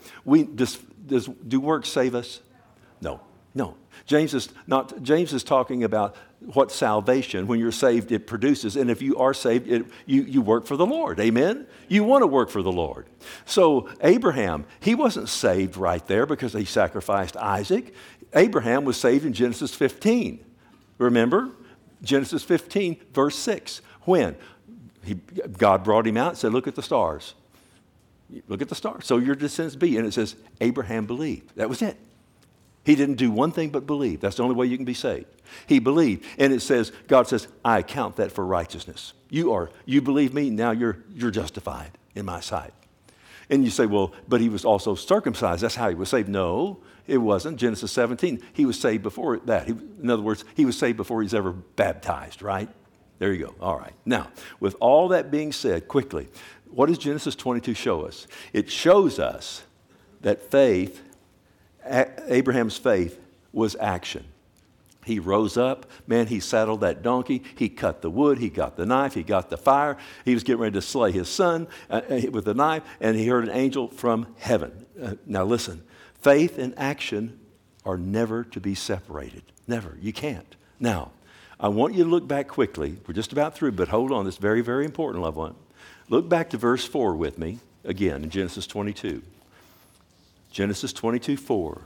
do works save us? No. James is talking about what salvation, when you're saved, it produces. And if you are saved, you work for the Lord. Amen? You want to work for the Lord. So Abraham, he wasn't saved right there because he sacrificed Isaac. Abraham was saved in Genesis 15. Remember? Genesis 15, verse 6. When? God brought him out and said, look at the stars. Look at the stars. So your descendants be. And it says, Abraham believed. That was it. He didn't do one thing but believe. That's the only way you can be saved. He believed. And it says, God says, I account that for righteousness. You believe me, now you're justified in my sight. And you say, well, but he was also circumcised. That's how he was saved. No, it wasn't. Genesis 17, he was saved before that. In other words, he was saved before he's ever baptized, right? There you go. All right. Now, with all that being said, quickly, what does Genesis 22 show us? It shows us that faith, Abraham's faith, was action. He rose up, man, he saddled that donkey, he cut the wood, he got the knife, he got the fire, he was getting ready to slay his son with the knife, and he heard an angel from heaven. Now listen, faith and action are never to be separated. Never. You can't. Now, I want you to look back quickly. We're just about through, but hold on. It's very, very important, loved one. Look back to verse 4 with me, again, in Genesis 22. Genesis 22:4.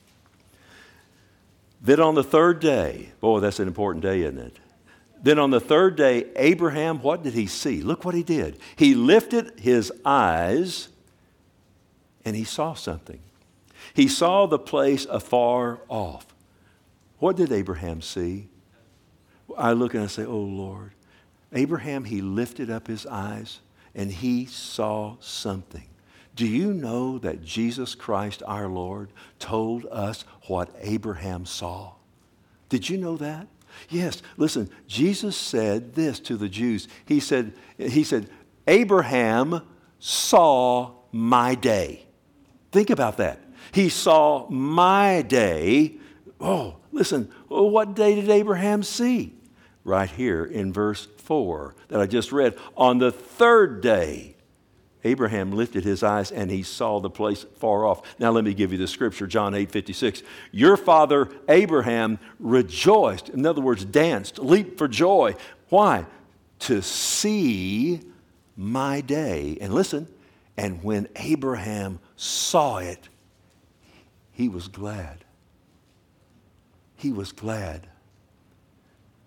Then on the third day, boy, that's an important day, isn't it? Then on the third day, Abraham, what did he see? Look what he did. He lifted his eyes and he saw something. He saw the place afar off. What did Abraham see? I look and I say, oh Lord. Abraham, he lifted up his eyes and he saw something. Do you know that Jesus Christ our Lord told us what Abraham saw? Did you know that? Yes. Listen, Jesus said this to the Jews. He said, Abraham saw my day. Think about that. He saw my day. Oh, listen, what day did Abraham see? Right here in verse 4 that I just read. On the third day, Abraham lifted his eyes and he saw the place far off. Now let me give you the scripture, John 8:56. Your father Abraham rejoiced, in other words, danced, leaped for joy. Why? To see my day. And listen, and when Abraham saw it, he was glad. He was glad.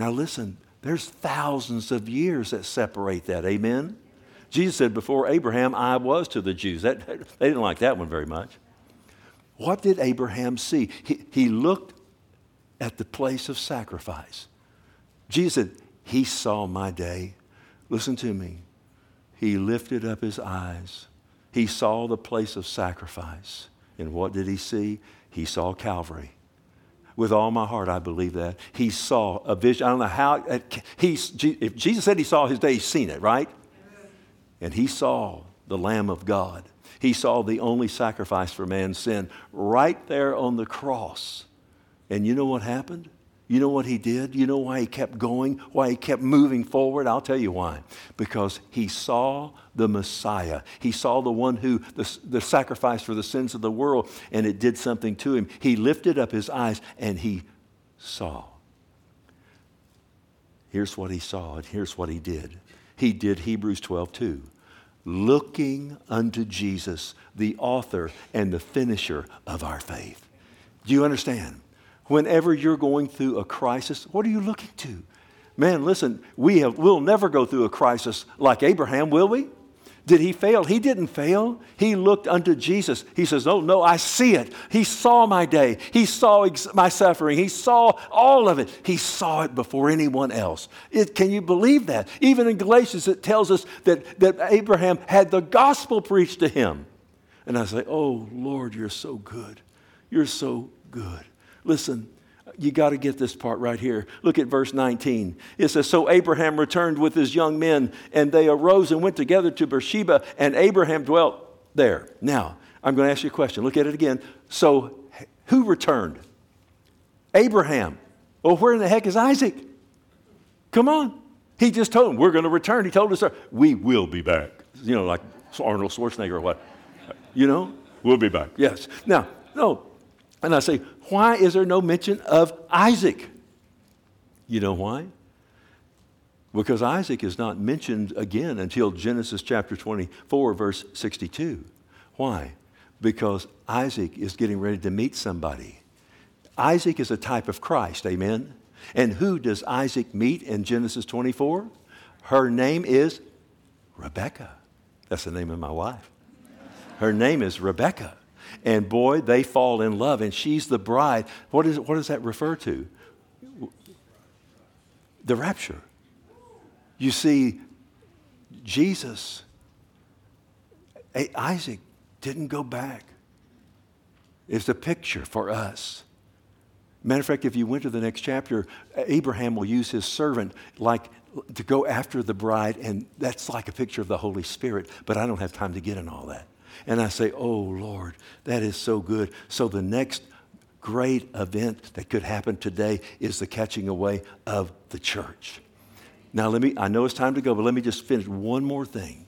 Now listen, there's thousands of years that separate that. Amen? Jesus said, before Abraham, I was to the Jews. They didn't like that one very much. What did Abraham see? He looked at the place of sacrifice. Jesus said, he saw my day. Listen to me. He lifted up his eyes. He saw the place of sacrifice. And what did he see? He saw Calvary. With all my heart, I believe that. He saw a vision. I don't know how. If Jesus said he saw his day, he's seen it, right? And he saw the Lamb of God. He saw the only sacrifice for man's sin right there on the cross. And you know what happened? You know what he did? You know why he kept going? Why he kept moving forward? I'll tell you why. Because he saw the Messiah. He saw the one who, the sacrifice for the sins of the world, and it did something to him. He lifted up his eyes and he saw. Here's what he saw and here's what he did. He did Hebrews 12:2. Looking unto Jesus, the author and the finisher of our faith. Do you understand? Whenever you're going through a crisis, what are you looking to? Man, listen, we'll never go through a crisis like Abraham, will we? Did he fail? He didn't fail. He looked unto Jesus. He says, no, I see it. He saw my day. He saw my suffering. He saw all of it. He saw it before anyone else. Can you believe that? Even in Galatians, it tells us that Abraham had the gospel preached to him. And I say, oh, Lord, you're so good. You're so good. Listen, you got to get this part right here. Look at verse 19. It says, so Abraham returned with his young men, and they arose and went together to Beersheba, and Abraham dwelt there. Now, I'm going to ask you a question. Look at it again. So, who returned? Abraham. Well, where in the heck is Isaac? Come on. He just told him, we're going to return. He told us, we will be back. You know, like Arnold Schwarzenegger or what? You know, we'll be back. Yes. Now, no. And I say, why is there no mention of Isaac? You know why? Because Isaac is not mentioned again until Genesis chapter 24, verse 62. Why? Because Isaac is getting ready to meet somebody. Isaac is a type of Christ, amen? And who does Isaac meet in Genesis 24? Her name is Rebekah. That's the name of my wife. Her name is Rebekah. And boy, they fall in love, and she's the bride. What does that refer to? The rapture. You see, Jesus, Isaac didn't go back. It's a picture for us. Matter of fact, if you went to the next chapter, Abraham will use his servant to go after the bride, and that's like a picture of the Holy Spirit, but I don't have time to get in all that. And I say, oh, Lord, that is so good. So the next great event that could happen today is the catching away of the church. Now, I know it's time to go, but let me just finish one more thing.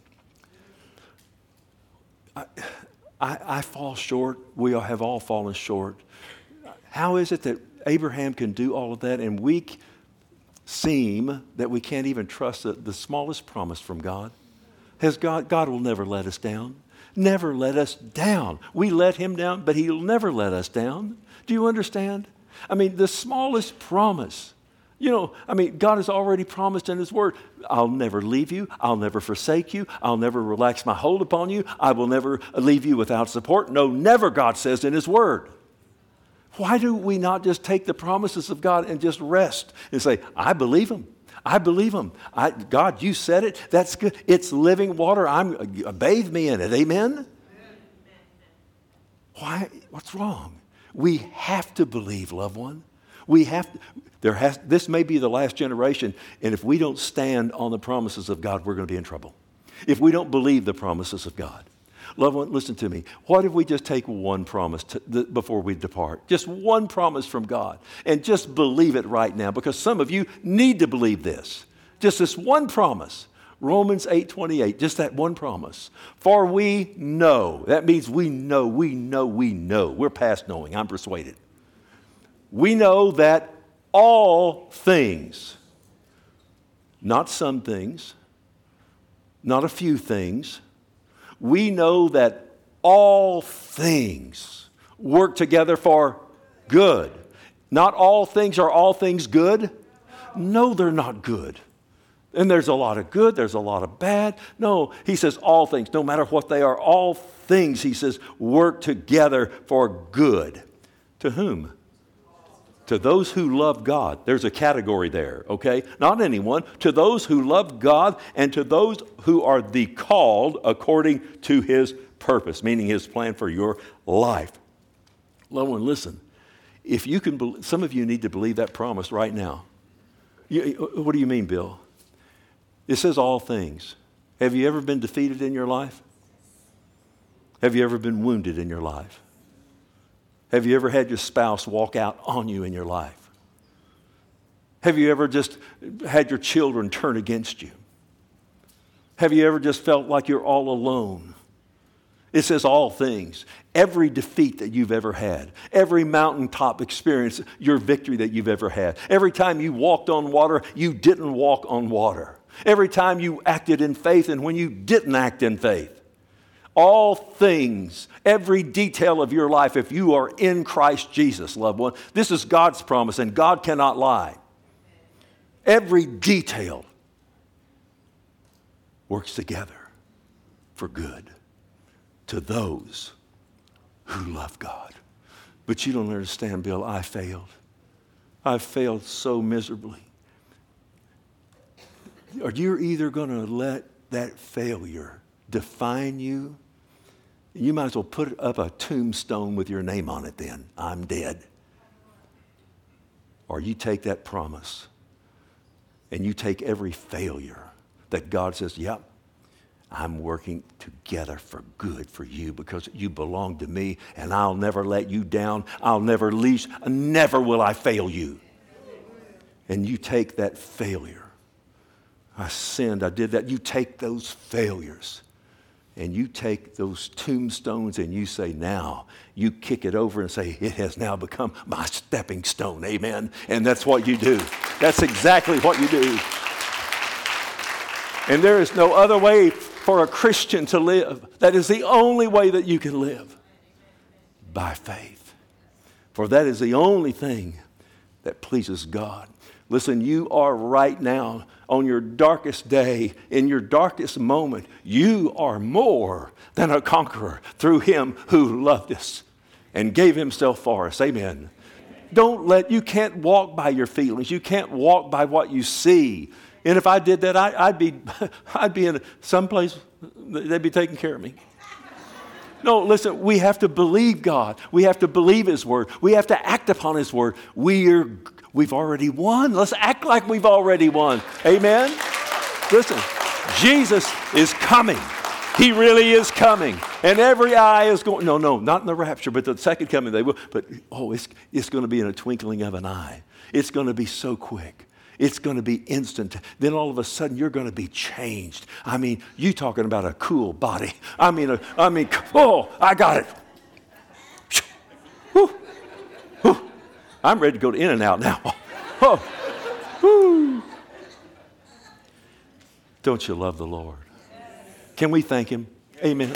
I fall short. We have all fallen short. How is it that Abraham can do all of that and we seem that we can't even trust the smallest promise from God? God will never let us down. Never let us down. We let him down, but he'll never let us down. Do you understand? I mean, the smallest promise. God has already promised in his word, I'll never leave you. I'll never forsake you. I'll never relax my hold upon you. I will never leave you without support. No, never, God says in his word. Why do we not just take the promises of God and just rest and say, I believe him. I believe him. God, you said it. That's good. It's living water. Bathe me in it. Amen? Why? What's wrong? We have to believe, loved one. We have to. This may be the last generation, and if we don't stand on the promises of God, we're going to be in trouble. If we don't believe the promises of God. Loved one, listen to me. What if we just take one promise before we depart? Just one promise from God. And just believe it right now, because some of you need to believe this. Just this one promise. Romans 8:28, just that one promise. For we know. That means we know. We're past knowing. I'm persuaded. We know that all things, not some things, not a few things, we know that all things work together for good. Not all things are all things good. No, they're not good. And there's a lot of good, there's a lot of bad. No, he says all things, no matter what they are, all things, he says, work together for good. To whom? To those who love God. There's a category there, okay? Not anyone. To those who love God and to those who are the called according to his purpose, meaning his plan for your life. Loved one, listen. If you can, some of you need to believe that promise right now. What do you mean, Bill? It says all things. Have you ever been defeated in your life? Have you ever been wounded in your life? Have you ever had your spouse walk out on you in your life? Have you ever just had your children turn against you? Have you ever just felt like you're all alone? It says all things. Every defeat that you've ever had, every mountaintop experience, your victory that you've ever had, every time you walked on water, you didn't walk on water. Every time you acted in faith and when you didn't act in faith. All things, every detail of your life, if you are in Christ Jesus, loved one, this is God's promise and God cannot lie. Every detail works together for good to those who love God. But you don't understand, Bill, I failed. I failed so miserably. Or you're either going to let that failure define you. You might as well put up a tombstone with your name on it then. I'm dead. Or you take that promise and you take every failure that God says, yep, I'm working together for good for you because you belong to me and I'll never let you down. I'll never leave. Never will I fail you. And you take that failure. I sinned, I did that. You take those failures and you take those tombstones and you say, now, you kick it over and say, it has now become my stepping stone. Amen. And that's what you do. That's exactly what you do. And there is no other way for a Christian to live. That is the only way that you can live. By faith. For that is the only thing that pleases God. Listen, you are right now on your darkest day, in your darkest moment, you are more than a conqueror through him who loved us and gave himself for us. Amen. You can't walk by your feelings. You can't walk by what you see. And if I did that, I'd be in some place, they'd be taking care of me. No, listen, we have to believe God. We have to believe his word. We have to act upon his word. We've already won. Let's act like we've already won. Amen? Listen, Jesus is coming. He really is coming. And every eye is going, no, not in the rapture, but the second coming they will. But, it's going to be in a twinkling of an eye. It's going to be so quick. It's going to be instant. Then all of a sudden you're going to be changed. I mean, you talking about a cool body. I got it. Whew. Whew. I'm ready to go to In-N-Out now. Oh. Woo. Don't you love the Lord? Can we thank him? Amen.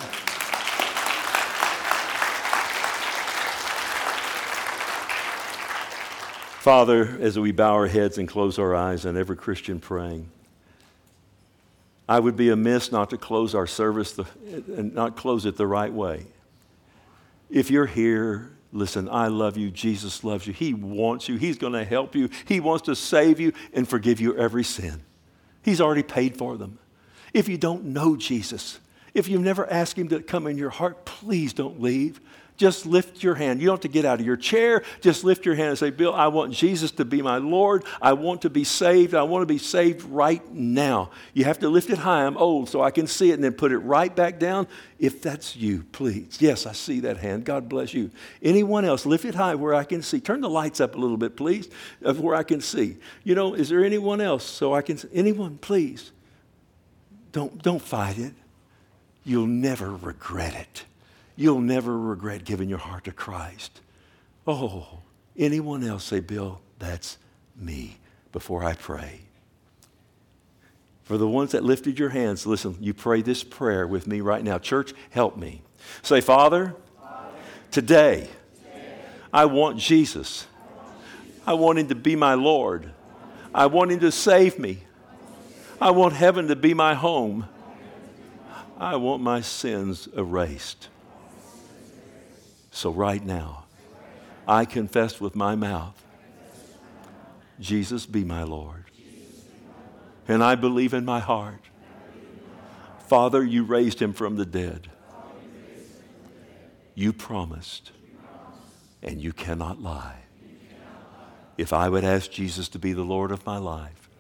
Father, as we bow our heads and close our eyes, and every Christian praying, I would be amiss not to close our service and not close it the right way. If you're here, listen, I love you. Jesus loves you. He wants you. He's going to help you. He wants to save you and forgive you every sin. He's already paid for them. If you don't know Jesus, if you've never asked him to come in your heart, please don't leave. Just lift your hand. You don't have to get out of your chair. Just lift your hand and say, Bill, I want Jesus to be my Lord. I want to be saved. I want to be saved right now. You have to lift it high. I'm old, so I can see it, and then put it right back down. If that's you, please. Yes, I see that hand. God bless you. Anyone else, lift it high where I can see. Turn the lights up a little bit, please, of where I can see. Is there anyone else so I can see? Anyone, please. Don't fight it. You'll never regret it. You'll never regret giving your heart to Christ. Oh, anyone else say, Bill, that's me, before I pray. For the ones that lifted your hands, listen, you pray this prayer with me right now. Church, help me. Say, Father, today, I want Jesus. I want him to be my Lord. I want him to save me. I want heaven to be my home. I want my sins erased. So right now, I confess with my mouth, Jesus be my Lord. And I believe in my heart, Father, you raised him from the dead. You promised, and you cannot lie. If I would ask Jesus to be the Lord of my life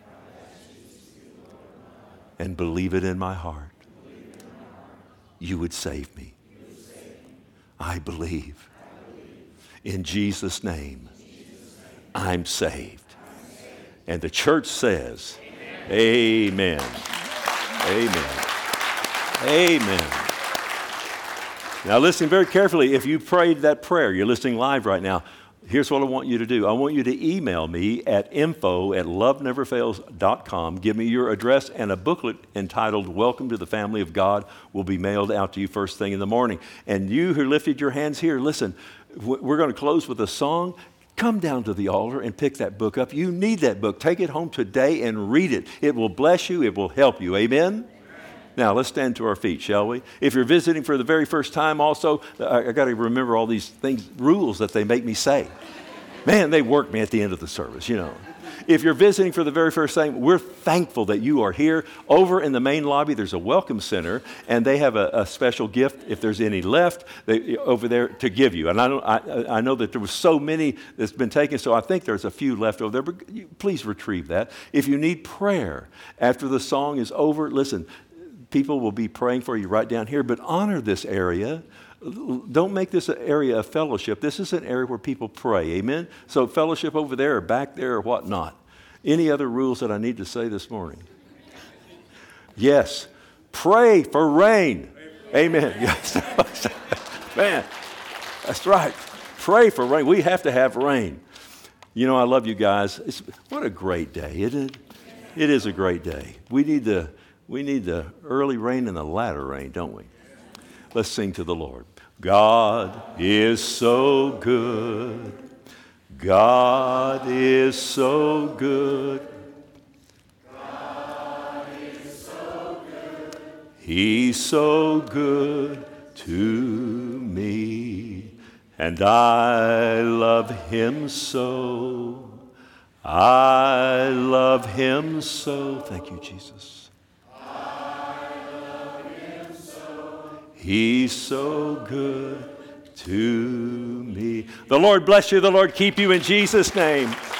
and believe it in my heart, you would save me. I believe. In Jesus' name, I'm saved. And the church says, amen. Amen. Amen. Now listen very carefully. If you prayed that prayer, you're listening live right now, here's what I want you to do. I want you to email me at info@loveneverfails.com. Give me your address, and a booklet entitled Welcome to the Family of God will be mailed out to you first thing in the morning. And you who lifted your hands here, listen, we're going to close with a song. Come down to the altar and pick that book up. You need that book. Take it home today and read it. It will bless you. It will help you. Amen? Now, let's stand to our feet, shall we? If you're visiting for the very first time also, I got to remember all these things, rules that they make me say. Man, they work me at the end of the service, you know. If you're visiting for the very first time, we're thankful that you are here. Over in the main lobby, there's a welcome center, and they have a special gift, if there's any left, over there to give you. And I know that there was so many that's been taken, so I think there's a few left over there, but please retrieve that. If you need prayer after the song is over, listen, people will be praying for you right down here, but honor this area. Don't make this an area of fellowship. This is an area where people pray. Amen? So fellowship over there or back there or whatnot. Any other rules that I need to say this morning? Yes. Pray for rain. Amen. Yes. Man, that's right. Pray for rain. We have to have rain. You know, I love you guys. What a great day, isn't it? It is a great day. We need the early rain and the latter rain, don't we? Let's sing to the Lord. God is so good. God is so good. God is so good. He's so good to me. And I love him so. I love him so. Thank you, Jesus. He's so good to me. The Lord bless you. The Lord keep you in Jesus' name.